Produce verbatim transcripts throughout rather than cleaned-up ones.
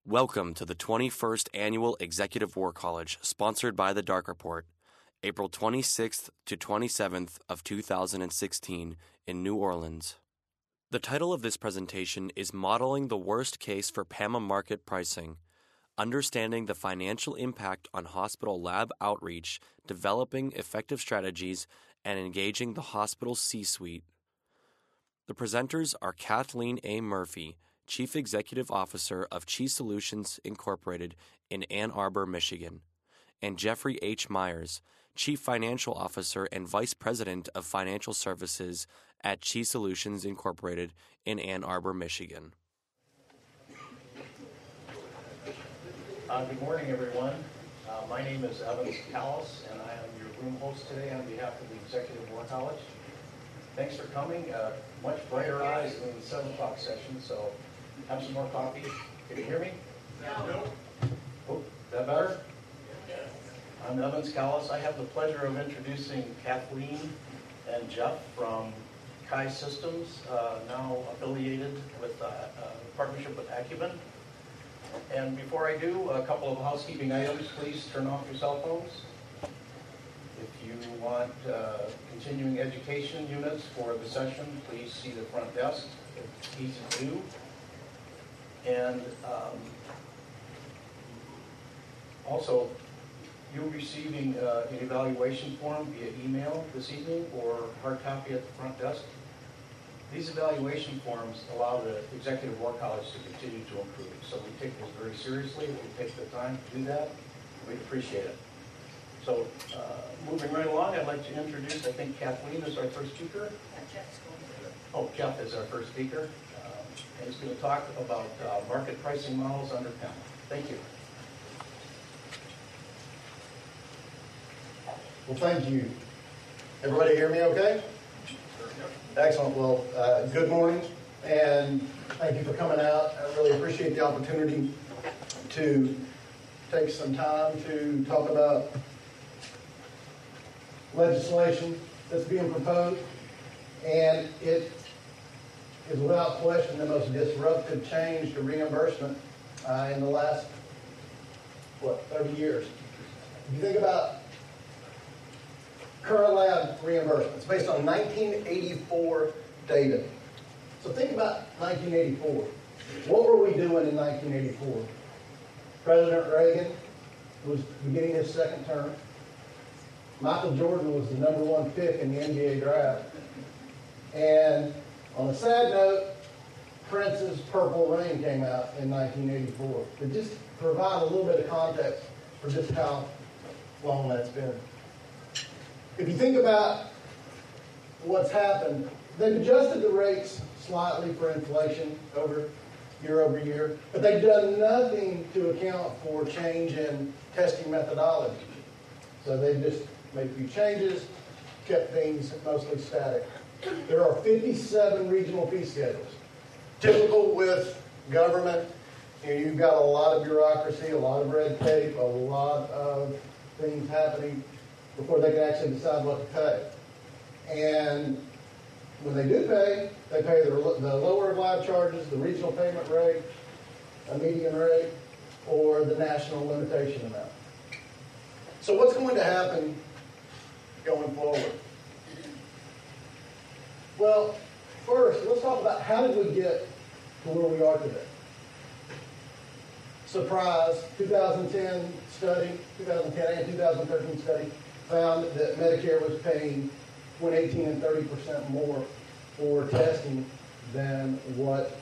Welcome to the twenty-first Annual Executive War College, sponsored by the Dark Report, April twenty-sixth to twenty-seventh of two thousand sixteen in New Orleans. The title of this presentation is Modeling the Worst Case for P A M A Market Pricing, Understanding the Financial Impact on Hospital Lab Outreach, Developing Effective Strategies, and Engaging the Hospital C-Suite. The presenters are Kathleen A. Murphy, Chief Executive Officer of Chi Solutions Incorporated in Ann Arbor, Michigan, and Jeffrey H. Myers, Chief Financial Officer and Vice President of Financial Services at Chi Solutions Incorporated in Ann Arbor, Michigan. Uh, good morning, everyone. Uh, my name is Evans Callis, and I am your room host today on behalf of the Executive War College. Thanks for coming. Uh, much brighter eyes than the seven o'clock session, so have some more coffee. Can you hear me? No. Oh, is that better? Yes. I'm Evans Callis. I have the pleasure of introducing Kathleen and Jeff from Chi Systems, uh, now affiliated with uh, a partnership with Acumen. And before I do, a couple of housekeeping items. Please turn off your cell phones. If you want uh, continuing education units for the session, please see the front desk. It's easy to do. And um, also, you're receiving uh, an evaluation form via email this evening or hard copy at the front desk. These evaluation forms allow the Executive War College to continue to improve. So we take this very seriously. If we take the time to do that, we'd appreciate it. So uh, moving right along, I'd like to introduce, I think Kathleen is our first speaker. Yeah, Jeff's going to. Oh, Jeff is our first speaker. Um, and he's going to talk about uh, market pricing models under P A M A. Thank you. Well, thank you. Everybody hear me okay? Excellent. Well, uh, good morning, and thank you for coming out. I really appreciate the opportunity to take some time to talk about legislation that's being proposed, and it is without question the most disruptive change to reimbursement uh, in the last, what, thirty years. If you think about current lab reimbursements based on nineteen eighty-four data. So think about nineteen eighty-four. What were we doing in nineteen eighty-four? President Reagan was beginning his second term. Michael Jordan was the number one pick in the N B A draft. And on a sad note, Prince's Purple Rain came out in nineteen eighty-four. To just provide a little bit of context for just how long that's been. If you think about what's happened, they've adjusted the rates slightly for inflation over year over year, but they've done nothing to account for change in testing methodology. So they've just made a few changes, kept things mostly static. There are fifty-seven regional fee schedules. Typical with government, you know, you've got a lot of bureaucracy, a lot of red tape, a lot of things happening before they can actually decide what to pay. And when they do pay, they pay the, the lower lab charges, the regional payment rate, a median rate, or the national limitation amount. So what's going to happen going forward? Well, first, let's talk about how did we get to where we are today. Surprise, two thousand ten study, two thousand ten and two thousand thirteen study found that Medicare was paying between eighteen and thirty percent more for testing than what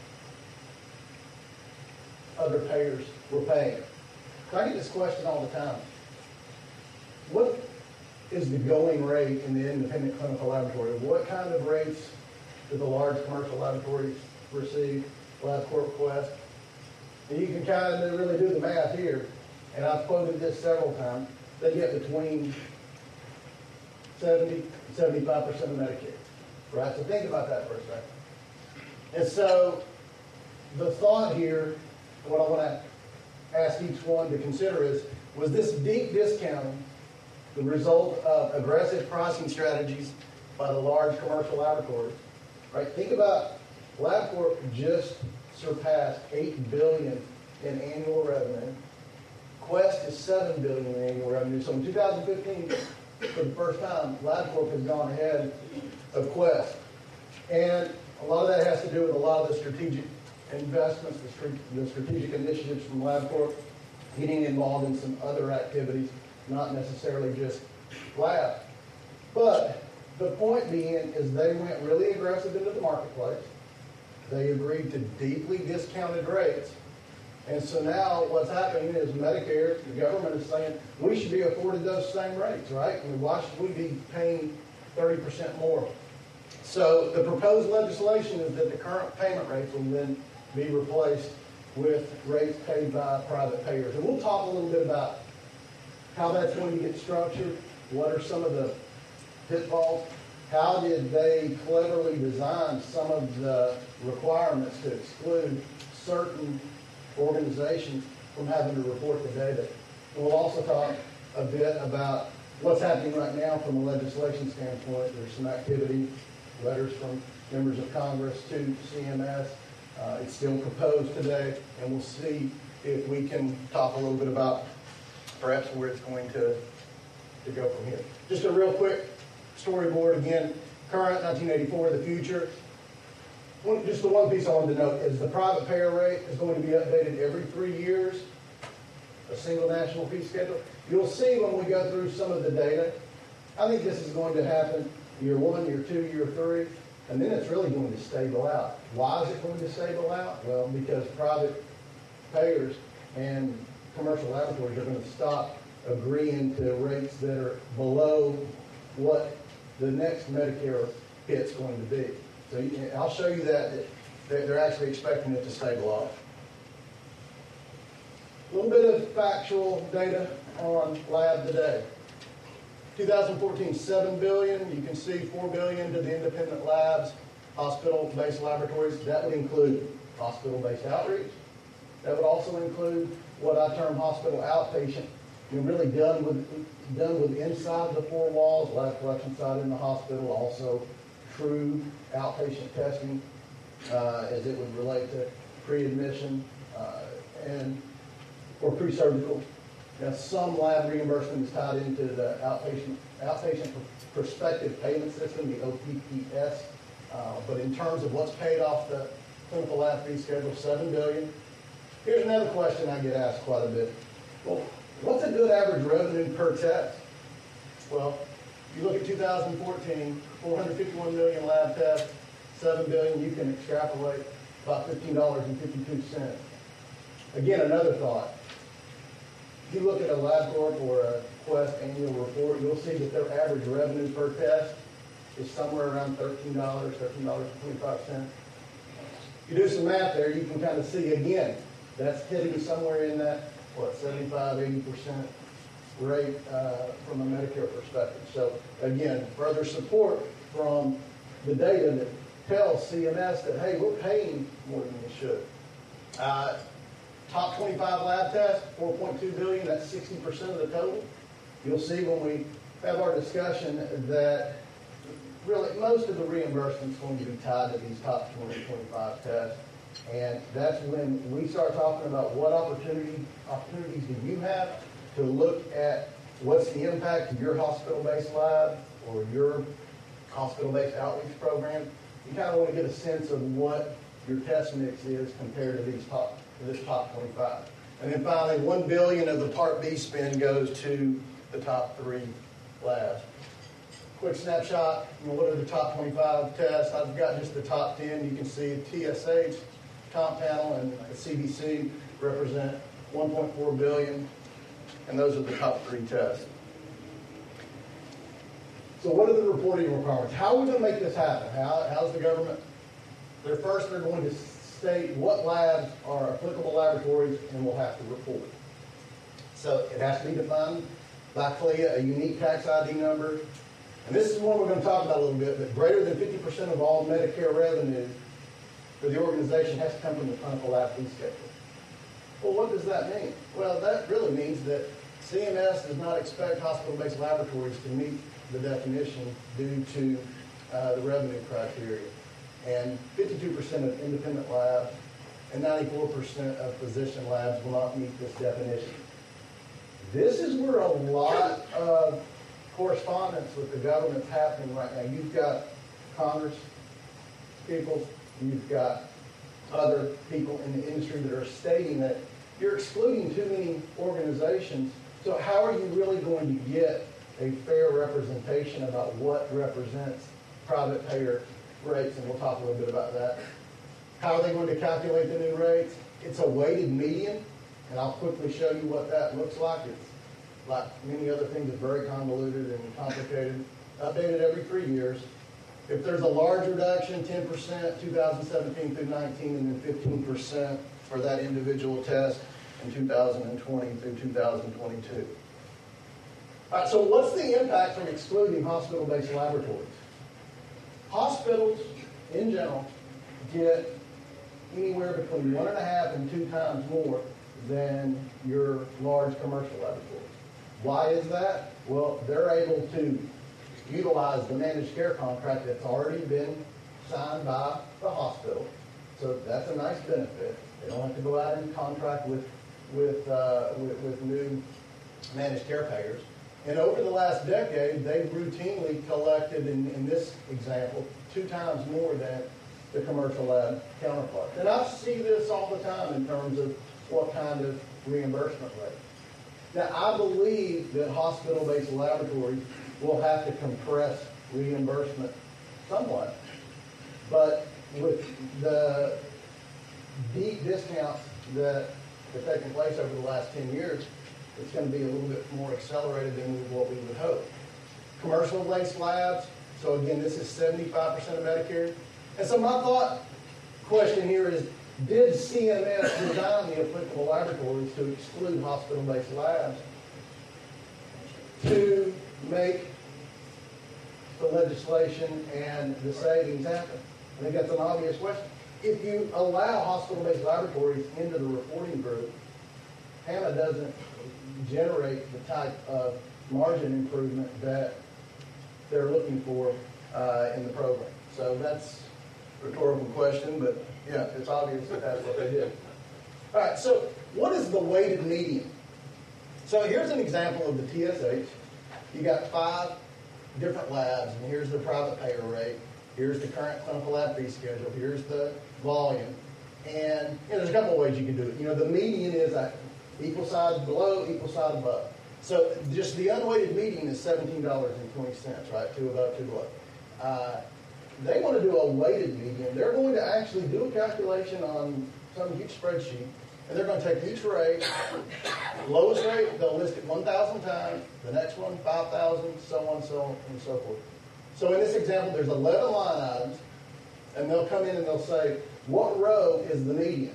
other payers were paying. I get this question all the time. What is the going rate in the independent clinical laboratory? What kind of rates do the large commercial laboratories receive? LabCorp, Quest. And you can kind of really do the math here, and I've quoted this several times. They get between seventy and seventy-five percent of Medicare, right? So think about that for a second. And so the thought here, what I want to ask each one to consider is, was this deep discounting the result of aggressive pricing strategies by the large commercial laboratories, right? Think about LabCorp just surpassed eight billion dollars in annual revenue. Quest is seven billion dollars in annual revenue. So in two thousand fifteen, for the first time, LabCorp has gone ahead of Quest. And a lot of that has to do with a lot of the strategic investments, the, str- the strategic initiatives from LabCorp, getting involved in some other activities, not necessarily just lab. But the point being is they went really aggressive into the marketplace. They agreed to deeply discounted rates. And so now what's happening is Medicare, the government is saying, we should be afforded those same rates, right? I mean, why should we be paying thirty percent more? So the proposed legislation is that the current payment rates will then be replaced with rates paid by private payers. And we'll talk a little bit about how that's going to get structured, what are some of the pitfalls, how did they cleverly design some of the requirements to exclude certain organizations from having to report the data. And we'll also talk a bit about what's happening right now from a legislation standpoint. There's some activity, letters from members of Congress to C M S. Uh, it's still proposed today, and we'll see if we can talk a little bit about perhaps where it's going to, to go from here. Just a real quick storyboard again. Current, nineteen eighty-four, the future. One, just the one piece I wanted to note is the private payer rate is going to be updated every three years, a single national fee schedule. You'll see when we go through some of the data, I think this is going to happen year one, year two, year three, and then it's really going to stable out. Why is it going to stable out? Well, because private payers and commercial laboratories are going to stop agreeing to rates that are below what the next Medicare hit's going to be. So you, I'll show you that, that they're actually expecting it to stable off. A little bit of factual data on lab today. twenty fourteen, seven billion dollars. You can see four billion dollars to the independent labs, hospital-based laboratories. That would include hospital-based outreach. That would also include what I term hospital outpatient. You're really done with done with inside the four walls, lab collection side in the hospital, also true outpatient testing uh, as it would relate to pre-admission uh, and or pre-surgical. Now, some lab reimbursement is tied into the outpatient outpatient prospective payment system, the O P P S. Uh, but in terms of what's paid off the clinical lab fee schedule, seven billion dollars. Here's another question I get asked quite a bit. Well, what's a good average revenue per test? Well, you look at two thousand fourteen, four hundred fifty-one million lab tests, seven billion dollars, you can extrapolate about fifteen dollars and fifty-two cents. Again, another thought. If you look at a LabCorp or a Quest annual report, you'll see that their average revenue per test is somewhere around thirteen dollars, thirteen dollars and twenty-five cents. If you do some math there, you can kind of see, again, that's hitting somewhere in that, what, seventy-five, eighty percent rate uh, from a Medicare perspective. So, again, further support from the data that tells C M S that, hey, we're paying more than we should. Uh, top twenty-five lab tests, four point two billion dollars, that's sixty percent of the total. You'll see when we have our discussion that really most of the reimbursement is going to be tied to these top twenty, twenty-five tests. And that's when we start talking about what opportunity, opportunities do you have to look at what's the impact of your hospital-based lab or your hospital-based outreach program. You kind of want to get a sense of what your test mix is compared to these top, to this top twenty-five. And then finally, one billion dollars of the Part B spend goes to the top three labs. Quick snapshot, you know, what are the top twenty-five tests? I've got just the top ten. You can see T S H, Comp Panel, and the C B C represent one point four billion dollars, and those are the top three tests. So what are the reporting requirements? How are we going to make this happen? How, how's the government? They're first, they're going to state what labs are applicable laboratories and will have to report. So it has to be defined by C L I A, a unique tax I D number. And this is one we're going to talk about a little bit, but greater than fifty percent of all Medicare revenue for the organization has to come from the clinical lab fee schedule. Well, what does that mean? Well, that really means that C M S does not expect hospital-based laboratories to meet the definition due to uh, the revenue criteria. And fifty-two percent of independent labs and ninety-four percent of physician labs will not meet this definition. This is where a lot of correspondence with the government's happening right now. You've got Congress people, you've got other people in the industry that are stating that you're excluding too many organizations. So how are you really going to get a fair representation about what represents private payer rates? And we'll talk a little bit about that. How are they going to calculate the new rates? It's a weighted median, and I'll quickly show you what that looks like. It's like many other things, it's very convoluted and complicated, updated every three years. If there's a large reduction, ten percent, two thousand seventeen through nineteen, and then fifteen percent for that individual test in two thousand twenty through two thousand twenty-two. All right, so what's the impact from excluding hospital-based laboratories? Hospitals, in general, get anywhere between one and a half and two times more than your large commercial laboratories. Why is that? Well, they're able to utilize the managed care contract that's already been signed by the hospital. So that's a nice benefit. They don't have to go out and contract with, with, uh, with, with new managed care payers. And over the last decade, they've routinely collected, in, in this example, two times more than the commercial lab counterparts. And I see this all the time in terms of what kind of reimbursement rate. Now, I believe that hospital-based laboratories will have to compress reimbursement somewhat, but with the deep discounts that have taken place over the last ten years, it's going to be a little bit more accelerated than what we would hope. Commercial-based labs, so again, this is seventy-five percent of Medicare. And so my thought question here is, did C M S design the applicable laboratories to exclude hospital-based labs to make the legislation and the savings happen? I think that's an obvious question. If you allow hospital-based laboratories into the reporting group, HAMA doesn't generate the type of margin improvement that they're looking for uh, in the program. So that's a rhetorical question, but yeah, it's obvious that that's what they did. All right, so what is the weighted median? So here's an example of the T S H. You got five different labs, and here's the private payer rate. Here's the current clinical lab fee schedule. Here's the volume. And you know, there's a couple of ways you can do it. You know, the median is uh, equal side below, equal side above. So just the unweighted median is seventeen dollars and twenty cents, right? Two above, two below. Uh, they want to do a weighted median. They're going to actually do a calculation on some huge spreadsheet, and they're going to take each rate, lowest rate, they'll list it one thousand times, the next one five thousand, so on, so on, and so forth. So in this example, there's eleven line items, and they'll come in and they'll say, what row is the median?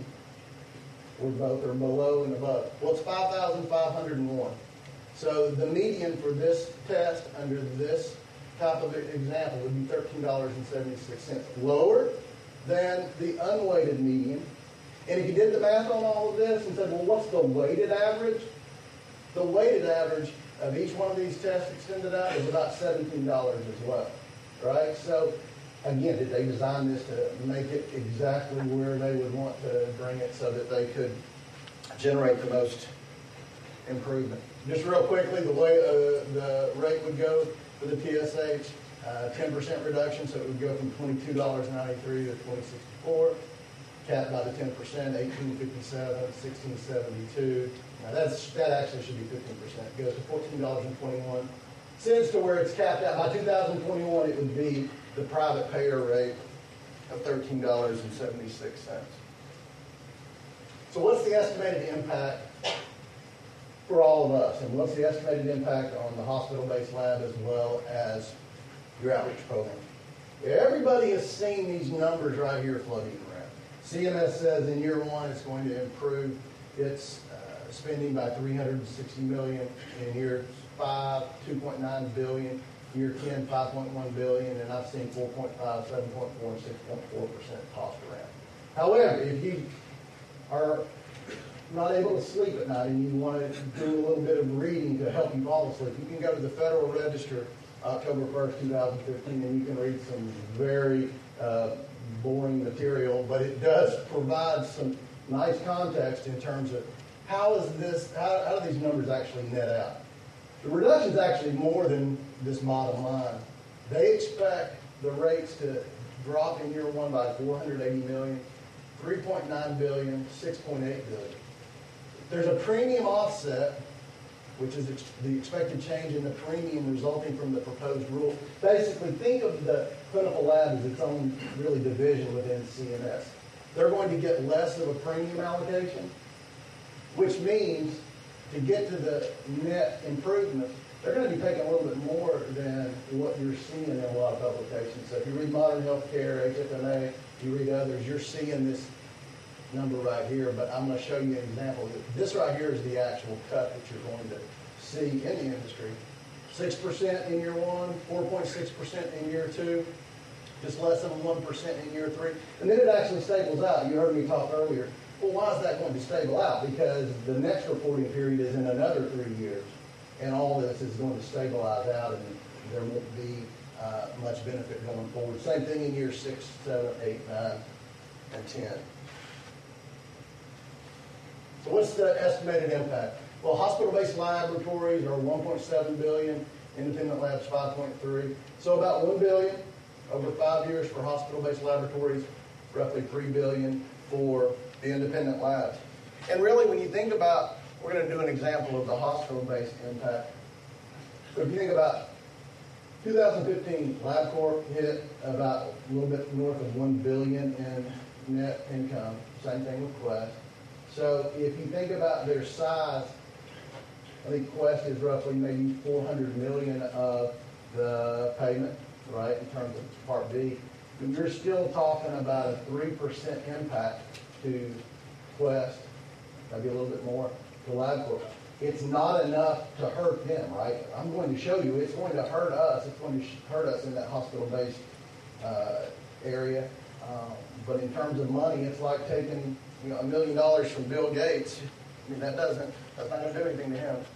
Or both are below and above. Well, it's five thousand five hundred one. So the median for this test under this type of example would be thirteen dollars and seventy-six cents. Lower than the unweighted median. And if you did the math on all of this and said, well, what's the weighted average? The weighted average of each one of these tests extended out is about seventeen dollars as well, right? So, again, did they design this to make it exactly where they would want to bring it so that they could generate the most improvement? Just real quickly, the way uh, the rate would go for the T S H, uh, ten percent reduction, so it would go from twenty-two dollars and ninety-three cents to twenty sixty-four. Capped by the ten percent, eighteen fifty-seven, sixteen seventy-two. Now that's that actually should be fifteen percent. It goes to fourteen dollars and twenty-one cents to where it's capped out. By two thousand twenty-one, it would be the private payer rate of thirteen dollars and seventy-six cents. So what's the estimated impact for all of us? And what's the estimated impact on the hospital-based lab as well as your outreach program? Everybody has seen these numbers right here floating around. C M S says in year one it's going to improve its uh, spending by three hundred sixty million dollars. In year five, two point nine billion dollars. Year ten, five point one billion dollars. And I've seen four point five, seven point four, and six point four percent tossed around. However, if you are not able to sleep at night and you want to do a little bit of reading to help you fall asleep, you can go to the Federal Register October first, two thousand fifteen, and you can read some very uh, boring material, but it does provide some nice context in terms of how is this, how, how do these numbers actually net out? The reduction is actually more than this bottom line. They expect the rates to drop in year one by four hundred eighty million, three point nine billion, six point eight billion. There's a premium offset, which is ex- the expected change in the premium resulting from the proposed rule. Basically, think of the clinical lab as its own really division within C M S. They're going to get less of a premium allocation, which means to get to the net improvement, they're going to be taking a little bit more than what you're seeing in a lot of publications. So if you read Modern Healthcare, H F M A, you read others, you're seeing this number right here, but I'm going to show you an example. This right here is the actual cut that you're going to see in the industry. six percent in year one, four point six percent in year two, just less than one percent in year three. And then it actually stables out. You heard me talk earlier. Well, why is that going to stable out? Because the next reporting period is in another three years. And all this is going to stabilize out, and there won't be uh, much benefit going forward. Same thing in year six, seven, eight, nine, and ten. So what's the estimated impact? Well, hospital-based laboratories are one point seven billion dollars, independent labs five point three. So about one billion dollars over five years for hospital-based laboratories, roughly three billion dollars for the independent labs. And really, when you think about, we're going to do an example of the hospital-based impact. So if you think about two thousand fifteen, LabCorp hit about a little bit north of one billion dollars in net income. Same thing with Quest. So if you think about their size, I think Quest is roughly maybe four hundred million dollars of the payment, right, in terms of Part B. But you're still talking about a three percent impact to Quest, maybe a little bit more to LabCorp. It's not enough to hurt them, right? I'm going to show you it's going to hurt us. It's going to hurt us in that hospital-based uh, area. Um, but in terms of money, it's like taking you know a million dollars from Bill Gates. I mean, that doesn't, that's not going to do anything to him.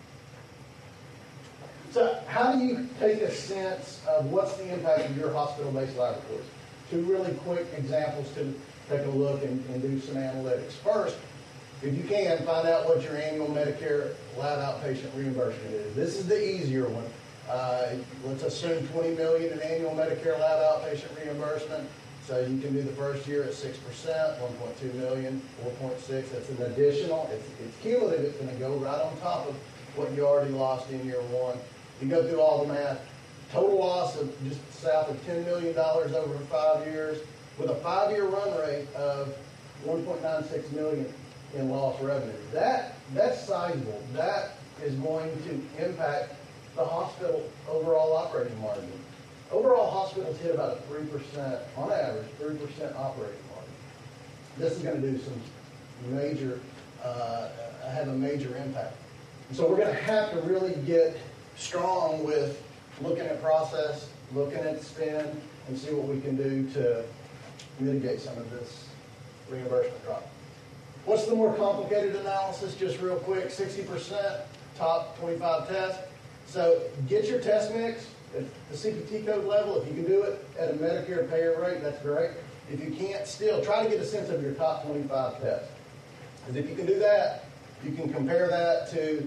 So how do you take a sense of what's the impact of your hospital-based laboratories? Two really quick examples to take a look and, and do some analytics. First, if you can, find out what your annual Medicare lab outpatient reimbursement is. This is the easier one. Uh, let's assume twenty million dollars in annual Medicare lab outpatient reimbursement. So you can do the first year at six percent, one point two million dollars, four point six. That's an additional. It's, it's cumulative. It's going to go right on top of what you already lost in year one. You go through all the math. Total loss of just south of ten million dollars over five years with a five-year run rate of one point nine six million dollars in lost revenue. That, that's sizable. That is going to impact the hospital overall operating margin. Overall, hospitals hit about a three percent, on average, three percent operating margin. This is going to do some major, uh, have a major impact. And so we're going to have to really get strong with looking at process, looking at spend, and see what we can do to mitigate some of this reimbursement drop. What's the more complicated analysis? Just real quick, sixty percent, top twenty-five tests. So get your test mix at the C P T code level. If you can do it at a Medicare payer rate, that's great. If you can't, still try to get a sense of your top twenty-five tests. Because if you can do that, you can compare that to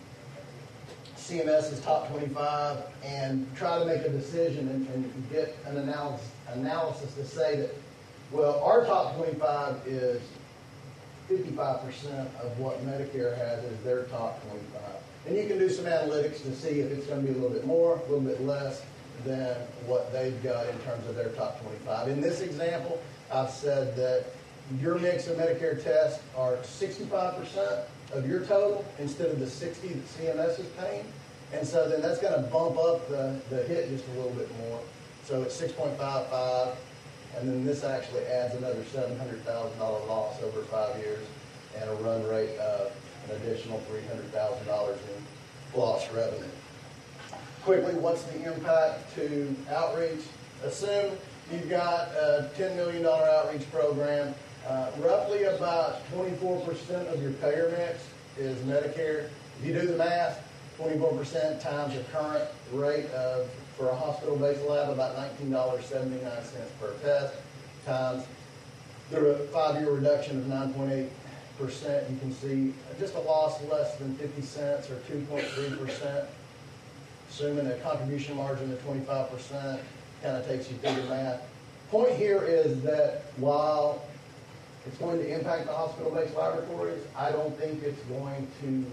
C M S's top twenty-five and try to make a decision and, and get an analysis, analysis to say that, well, our top twenty-five is fifty-five percent of what Medicare has as their top twenty-five. And you can do some analytics to see if it's going to be a little bit more, a little bit less than what they've got in terms of their top twenty-five. In this example, I've said that your mix of Medicare tests are sixty-five percent of your total instead of the sixty that C M S is paying. And so then that's going to bump up the, the hit just a little bit more. So it's six point five five, and then this actually adds another seven hundred thousand dollars loss over five years and a run rate of an additional three hundred thousand dollars in lost revenue. Quickly, what's the impact to outreach? Assume you've got a ten million dollars outreach program. Uh, roughly about twenty-four percent of your payer mix is Medicare. If you do the math, twenty-four percent times the current rate of, for a hospital-based lab, about nineteen dollars and seventy-nine cents per test, times through a five-year reduction of nine point eight percent, you can see just a loss less than fifty cents or two point three percent. Assuming a contribution margin of twenty-five percent, kind of takes you through the math. Point here is that while it's going to impact the hospital-based laboratories, I don't think it's going to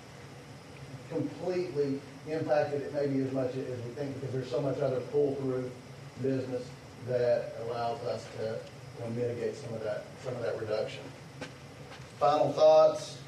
completely impact it maybe as much as we think, because there's so much other pull-through business that allows us to, you know, mitigate some of that, some of that reduction. Final thoughts.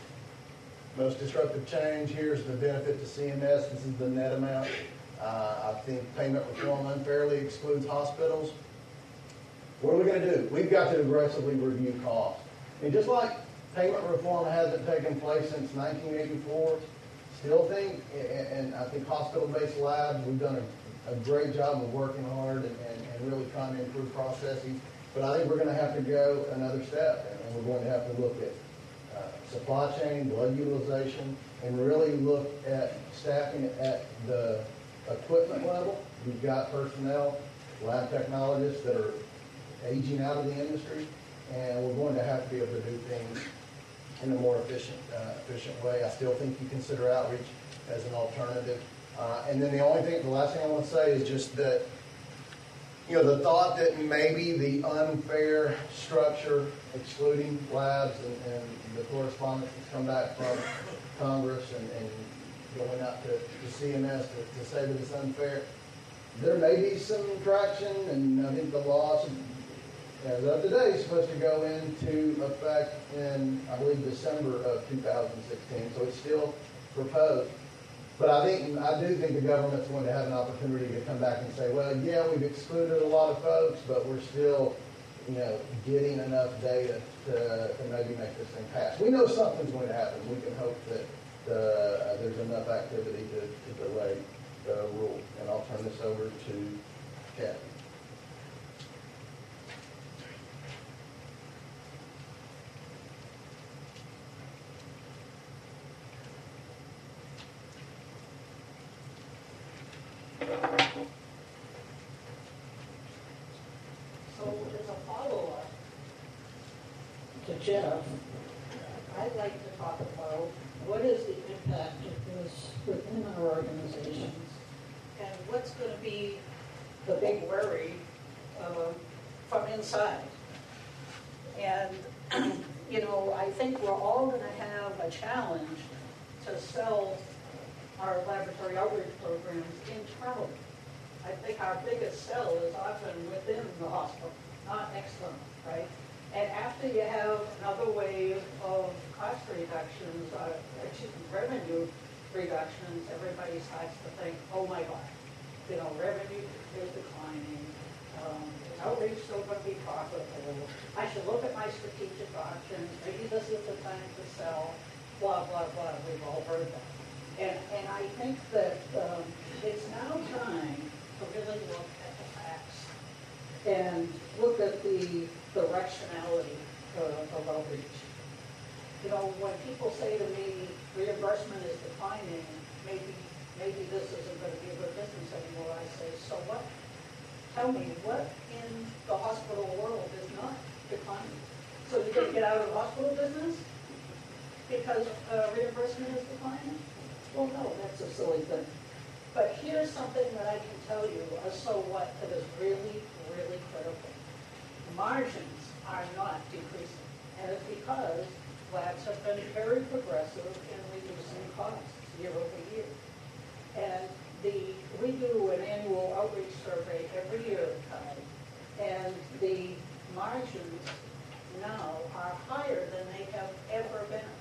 Most disruptive change, here's the benefit to C M S. This is the net amount. Uh, I think payment reform unfairly excludes hospitals. What are we going to do? We've got to aggressively review costs. I mean, just like payment reform hasn't taken place since nineteen eighty-four, still think, and I think hospital-based labs, we've done a, a great job of working hard and, and, and really trying to improve processes. But I think we're going to have to go another step, and we're going to have to look at uh, supply chain, blood utilization, and really look at staffing at the equipment level. We've got personnel, lab technologists that are aging out of the industry, and we're going to have to be able to do things in a more efficient, uh, efficient way. I still think you consider outreach as an alternative. Uh, and then the only thing, the last thing I want to say is just that, you know, the thought that maybe the unfair structure, excluding labs and, and the correspondence that's come back from Congress and, and going out to, to C M S to, to say that it's unfair, there may be some traction, and I think the law, as of today, is supposed to go into effect in, I believe, December of two thousand sixteen, so it's still proposed. But I think, I do think the government's going to have an opportunity to come back and say, well, yeah, we've excluded a lot of folks, but we're still, you know, getting enough data to, to maybe make this thing pass. We know something's going to happen. We can hope that uh, there's enough activity to, to delay the rule. And I'll turn this over to Kathy. So as a follow-up to Jeff, I'd like to talk about what is the impact of this within our organizations, and what's going to be the big worry uh, from inside. And, you know, I think we're all going to have a challenge to sell our laboratory outreach programs internally. I think our biggest sell is often within the hospital, not external, right? And after you have another wave of cost reductions, uh, excuse me, revenue reductions, everybody starts to think, oh my God, you know, revenue is declining. Um, is outreach still going to be profitable? I should look at my strategic options. Maybe this is the time to sell. Blah blah blah. We've all heard that. And and I think that um, it's now time to really look at the facts and look at the directionality uh, of outreach. You know, when people say to me, reimbursement is declining, maybe maybe this isn't going to be a good business anymore, I say, so what? Tell me, what in the hospital world is not declining? So you're going to get out of the hospital business because uh, reimbursement is declining? Well, no, that's a silly thing. But here's something that I can tell you, a so what, that is really, really critical. Margins are not decreasing, and it's because labs have been very progressive in reducing costs year over year. And the we do an annual outreach survey every year at Tide, and the margins now are higher than they have ever been.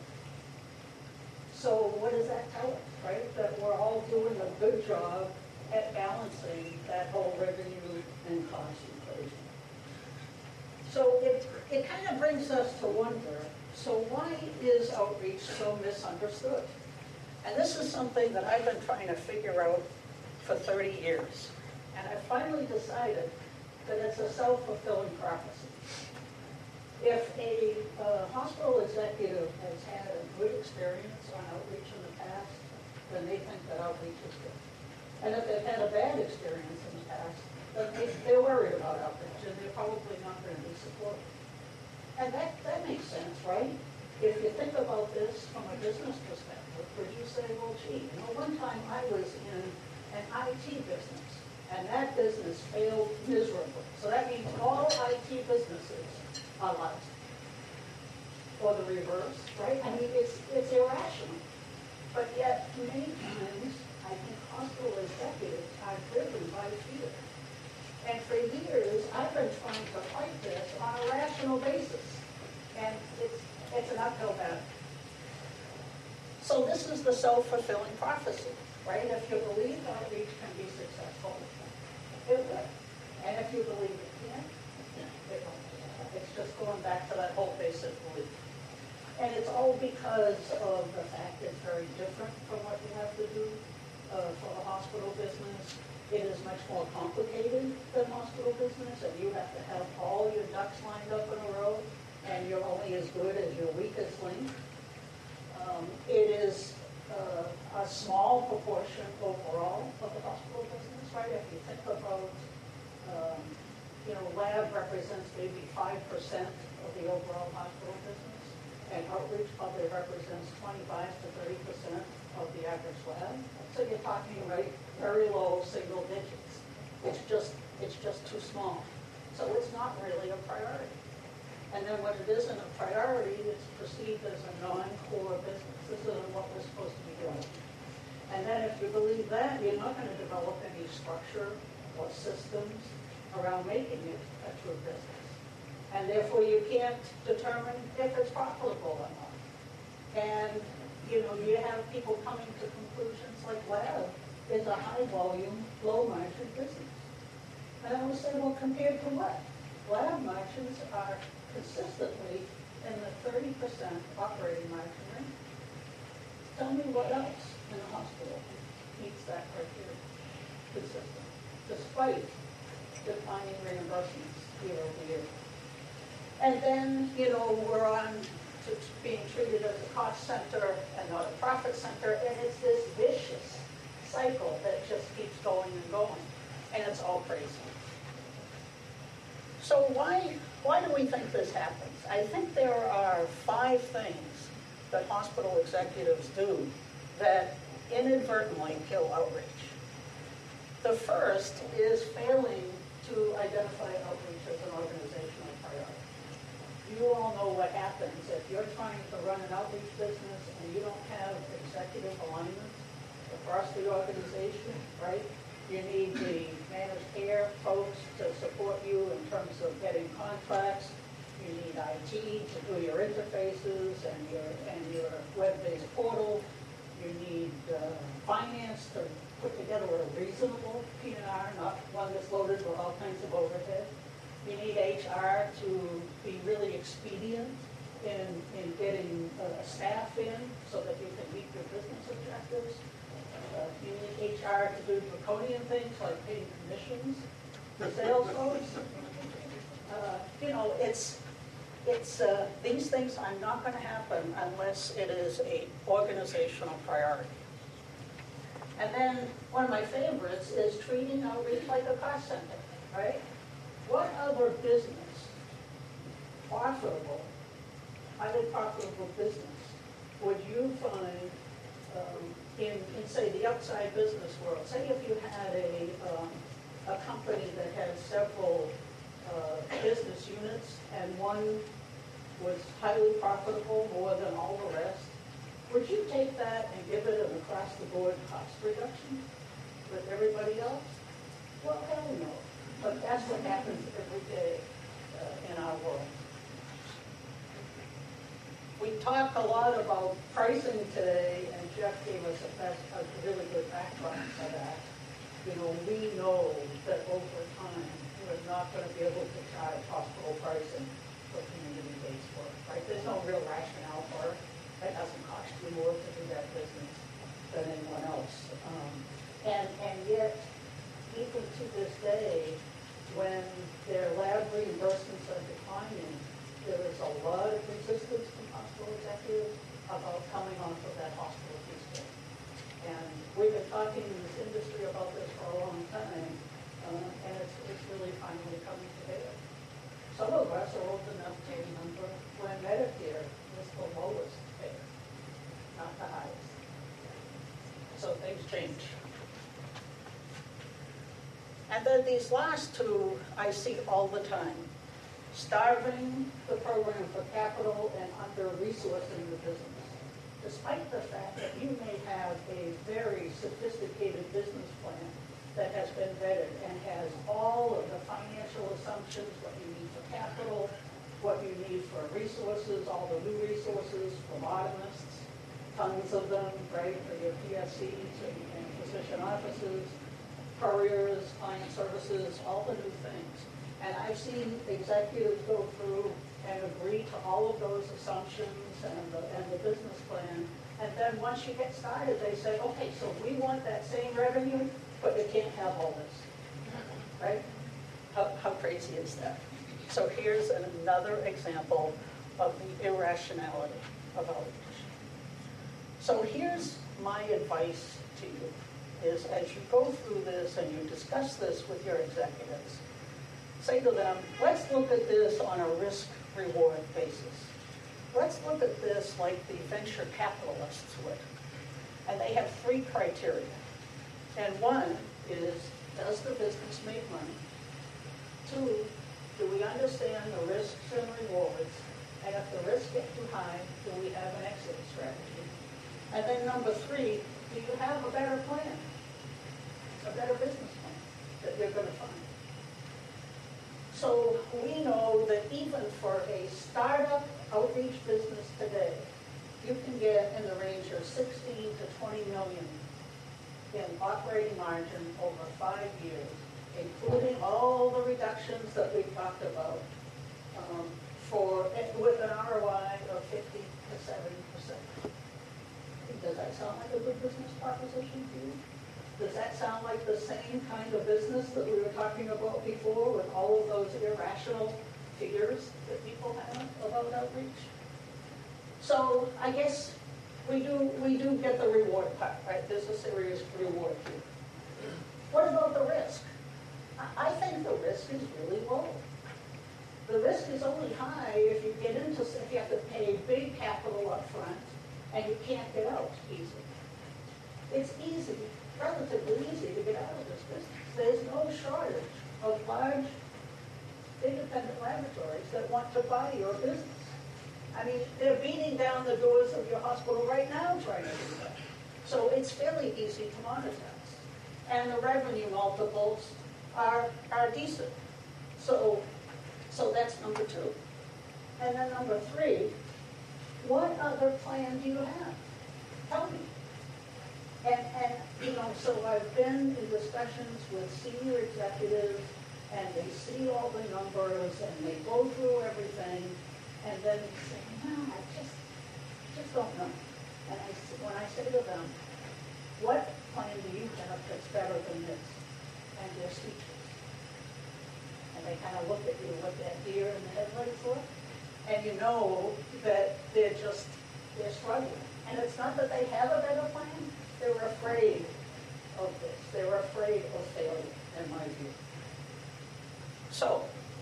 So what does that tell us, right? That we're all doing a good job at balancing that whole revenue and cost equation. So it, it kind of brings us to wonder, so why is outreach so misunderstood? And this is something that I've been trying to figure out for thirty years. And I finally decided that it's a self-fulfilling prophecy. If a uh, hospital executive has had a good experience on outreach in the past, then they think that outreach is good. And if they've had a bad experience in the past, then they, they're worried about outreach, and they're probably not going to be supportive. And that, that makes sense, right? If you think about this from a business perspective, would you say, well, gee, you know, one time I was in an I T business, and that business failed miserably. So that means all I T businesses are like, or the reverse, right? I mean, it's, it's irrational. But yet, many times, I think hospital executives are driven by fear. And for years, I've been trying to fight this on a rational basis. And it's, it's an uphill battle. So this is the self-fulfilling prophecy, right? If you believe outreach can be successful, it will. And if you believe it can't, it won't. It's just going back to that whole basic belief. And it's all because of the fact it's very different from what you have to do uh, for the hospital business. It is much more complicated than hospital business, and you have to have all your ducks lined up in a row, and you're only as good as your weakest link. Um, it is uh, a small proportion overall of the hospital business, right? If you think about, um, you know, lab represents maybe five percent of the overall hospital business. And outreach probably represents twenty-five to thirty percent of the average lab. So you're talking right, very low single digits. It's just, it's just too small. So it's not really a priority. And then when it isn't a priority, it's perceived as a non-core business. This isn't what we're supposed to be doing. And then if you believe that, you're not going to develop any structure or systems around making it a true business. And therefore, you can't determine if it's profitable or not. And, you know, you have people coming to conclusions like lab is a high-volume, low-margin business. And I would say, well, compared to what? Lab margins are consistently in the thirty percent operating margin range. Tell me what else in the hospital meets that criteria consistently, despite declining reimbursements year over year. And then, you know, we're on to being treated as a cost center and not a profit center, and it's this vicious cycle that just keeps going and going, and it's all crazy. So why, why do we think this happens? I think there are five things that hospital executives do that inadvertently kill outreach. The first is failing to identify outreach as an organizational priority. You all know what happens if you're trying to run an outreach business and you don't have executive alignment across the organization, right? You need the managed care folks to support you in terms of getting contracts. You need I T to do your interfaces and your and your web-based portal. You need uh, finance to put together a reasonable P and R, not one that's loaded with all kinds of overhead. You need H R to be really expedient in, in getting uh, staff in so that you can meet your business objectives. Uh, you need H R to do draconian things like paying commissions to sales folks. Uh, you know, it's, it's, uh, these things are not going to happen unless it is a organizational priority. And then one of my favorites is treating outreach like a cost center, right? What other business, profitable, highly profitable business, would you find um, in, in, say, the outside business world? Say if you had a, um, a company that had several uh, business units and one was highly profitable more than all the rest, would you take that and give it an across-the-board cost reduction with everybody else? Well, hell no. But that's what happens every day uh, in our world. We talk a lot about pricing today, and Jeff gave us a, best, a really good background for that. You know, we know that over time, we're not going to be able to charge hospital pricing for community-based work, right? There's no real rationale for it. It doesn't cost you more to do that business than anyone else. Um, and, and yet, even to this day, when their lab reimbursements are declining, there is a lot of resistance from hospital executives about coming off of that hospital fee schedule. And we've been talking in this industry about this for a long time, uh, and it's, it's really finally coming to bear. Some of us are old enough to remember when Medicare was the lowest payer, not the highest. So things change. And then these last two I see all the time. Starving the program for capital and under-resourcing the business. Despite the fact that you may have a very sophisticated business plan that has been vetted and has all of the financial assumptions, what you need for capital, what you need for resources, all the new resources, phlebotomists, tons of them, right, for your P S Cs and physician offices, couriers, client services, all the new things. And I've seen executives go through and agree to all of those assumptions and the, and the business plan. And then once you get started, they say, okay, so we want that same revenue, but you can't have all this, right? How, how crazy is that? So here's another example of the irrationality of outreach. So here's my advice to you, is as you go through this and you discuss this with your executives, say to them, let's look at this on a risk-reward basis. Let's look at this like the venture capitalists would. And they have three criteria. And one is, does the business make money? Two, do we understand the risks and rewards? And if the risks get too high, do we have an exit strategy? And then number three, do you have a better plan? A better business plan that you're going to find? So we know that even for a startup outreach business today, you can get in the range of sixteen to twenty million in operating margin over five years, including all the reductions that we've talked about, um, for with an R O I of fifty to seventy percent. Does that sound like a good business proposition to you? Does that sound like the same kind of business that we were talking about before with all of those irrational figures that people have about outreach? So I guess we do we do get the reward part, right? There's a serious reward here. What about the risk? I think the risk is really low. The risk is only high if you get into, if you have to pay big capital up front and you can't get out easily. It's easy, relatively easy to get out of this business. There's no shortage of large independent laboratories that want to buy your business. I mean, they're beating down the doors of your hospital right now trying to do that. So it's fairly easy to monetize. And the revenue multiples are, are decent. So, so that's number two. And then number three, what other plan do you have? Tell me. And, and, you know, so I've been in discussions with senior executives, and they see all the numbers, and they go through everything, and then they say, no, I just, just don't know. And I, when I say to them, what plan do you have that's better than this? And they're speechless. And they kind of look at you with that deer in the headlights look, and you know that they're just, they're struggling. And it's not that they have a better plan, they're afraid of this. They're afraid of failure, in my view. So,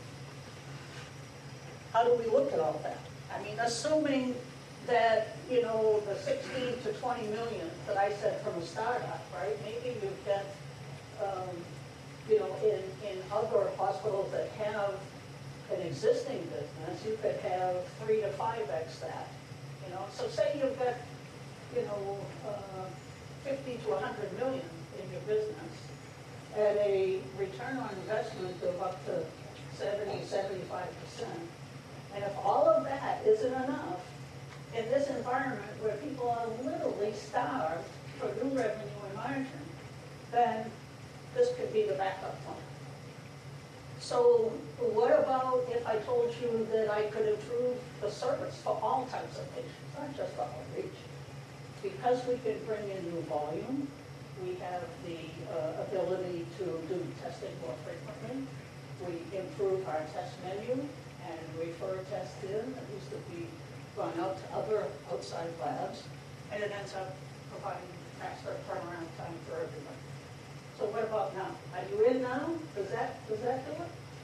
how do we look at all that? I mean, assuming that, you know, the sixteen to twenty million that I said from a startup, right? Maybe you've got, um, you know, in, in other hospitals that have an existing business, you could have three to five X that, you know. So say you've got, you know, uh, fifty to one hundred million in your business at a return on investment of up to seventy, seventy-five percent. And if all of that isn't enough in this environment where people are literally starved for new revenue and margin, then this could be the backup plan. So what about if I told you that I could improve the service for all types of patients, not just for outreach? Because we can bring in new volume, we have the uh, ability to do testing more frequently. We improve our test menu and refer tests in that used to be gone out to other outside labs, and it ends up providing faster turnaround time for everyone. So what about now? Are you in now? Does that, does that do it?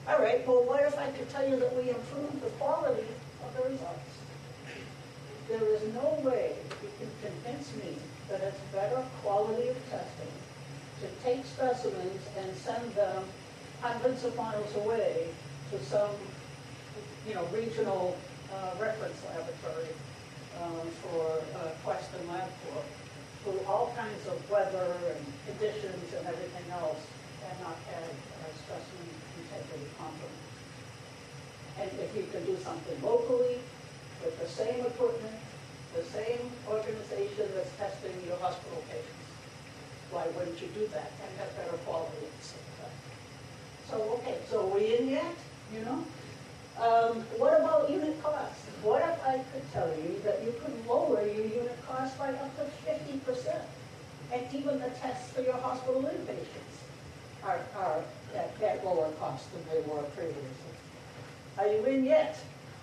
All right, well, what if I could tell you that we improved the quality of the results? There is no way you can convince me that it's better quality of testing to take specimens and send them hundreds of miles away to some, you know, regional uh, reference laboratory um, for uh, Quest and LabCorp, through all kinds of weather and conditions and everything else, and not have a specimen integrity compromised. And if you can do something locally with the same equipment, the same organization that's testing your hospital patients, why wouldn't you do that and have better quality at the same time? So, okay, so are we in yet, you know? Um, what about unit cost? What if I could tell you that you could lower your unit cost by up to fifty percent? And even the tests for your hospital inpatients are, are at, at lower cost than they were previously. Are you in yet?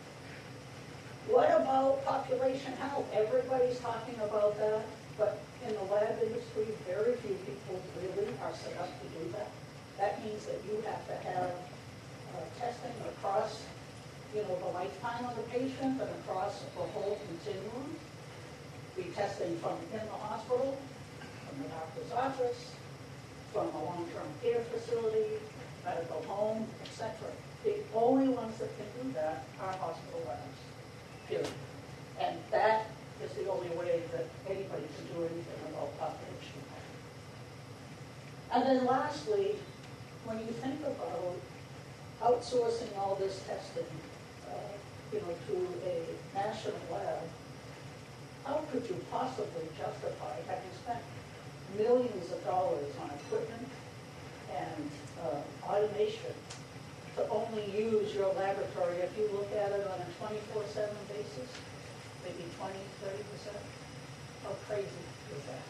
What about population health? Everybody's talking about that, but in the lab industry, very few people really are set up to do that. That means that you have to have uh, testing across, you know, the lifetime of the patient and across the whole continuum. Be testing from in the hospital, from the doctor's office, from a long-term care facility, medical home, et cetera. The only ones that can do that are hospital labs, period. And that is the only way that anybody can do anything about population health. And then lastly, when you think about outsourcing all this testing, uh, you know, to a national lab, how could you possibly justify having spent millions of dollars on equipment and uh, automation to only use your laboratory, if you look at it on a twenty-four seven basis, maybe twenty, thirty percent? How crazy is that?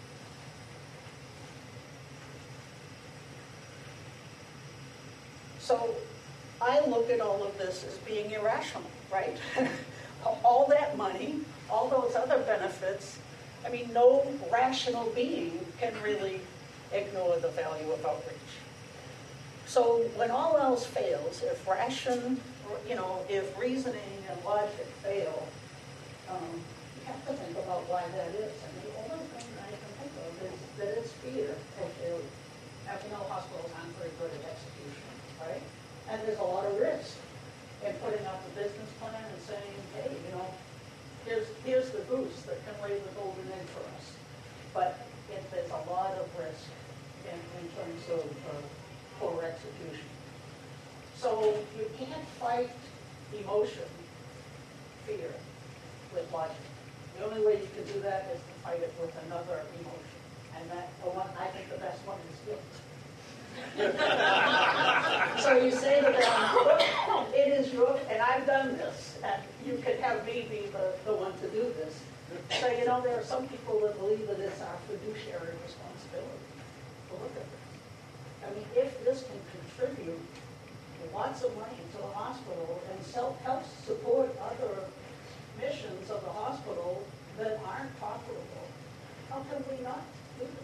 So I look at all of this as being irrational, right? All that money, all those other benefits, I mean, no rational being can really ignore the value of outreach. So when all else fails, if ration, you know, if reasoning and logic fail, um, you have to think about why that is. And the only thing I can think of is that it's fear of failure. As you know, hospitals aren't very good at execution, right? And there's a lot of risk in putting out the business plan and saying, hey, you know, here's, here's the goose that can lay the golden egg for us. But it, there's a lot of risk in, in terms of uh, poor execution. So you can't fight emotion, fear, with logic. The only way you can do that is to fight it with another emotion. And that, the one, I think the best one is guilt. So you say to them, look, it is your, and I've done this, and you could have me be the, the one to do this. So, you know, there are some people that believe that it's our fiduciary responsibility to look at this. I mean, if this can contribute lots of money to the hospital and self help support other missions of the hospital that aren't profitable, how can we not do this?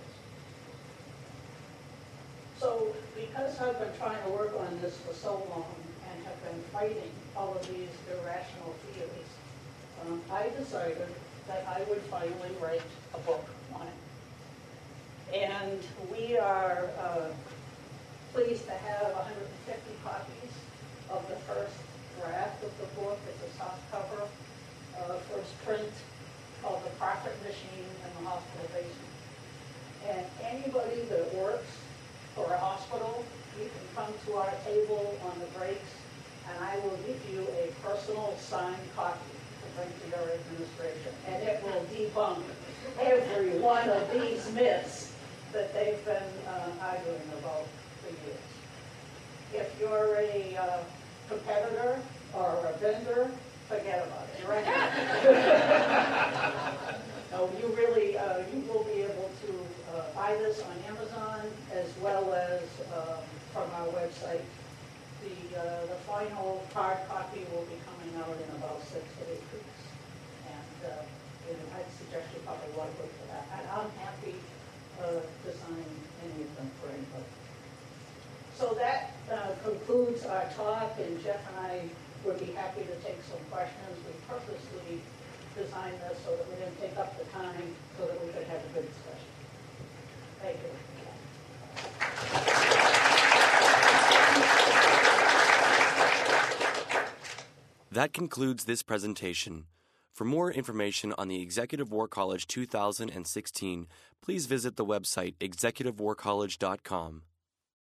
So because I've been trying to work on this for so long and have been fighting all of these irrational fears, um, I decided that I would finally write a book on it. And we are uh, pleased to have one hundred fifty copies of the first draft of the book. It's a soft cover, uh, first print, called The Profit Machine in the Hospital Basement. And anybody that works for a hospital, you can come to our table on the breaks, and I will give you a personal signed copy to bring to your administration. And it will debunk every one of these myths that they've been uh, arguing about for years. If you're a uh, competitor or a vendor, forget about it. You're right. No, you really, uh, you will be able to uh, buy this on Amazon as well as um, from our website. The, uh, the final hard copy will be coming out in about six to eight weeks. And uh, you know, I'd suggest you probably want to look for that. And I'm happy uh, to sign any of them for anybody. So that uh, concludes our talk, and Jeff and I would be happy to take some questions. We purposely designed this so that we didn't take up the time, so that we could have a good discussion. Thank you. That concludes this presentation. For more information on the Executive War College two thousand sixteen, please visit the website executive war college dot com.